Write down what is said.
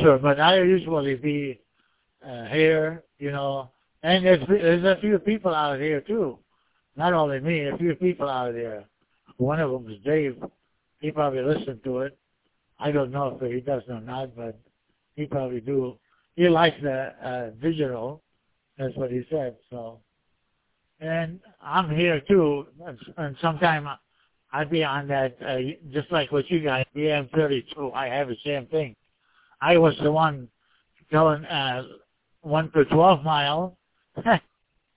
sure, but I usually be here, you know, and there's a few people out here too. Not only me, a few people out there. One of them is Dave. He probably listened to it. I don't know if he does or not, but he probably do. He likes the digital. That's what he said. So, and I'm here too. And sometime I'd be on that, just like what you guys, BM32. I have the same thing. I was the one going 1 to 12 mile.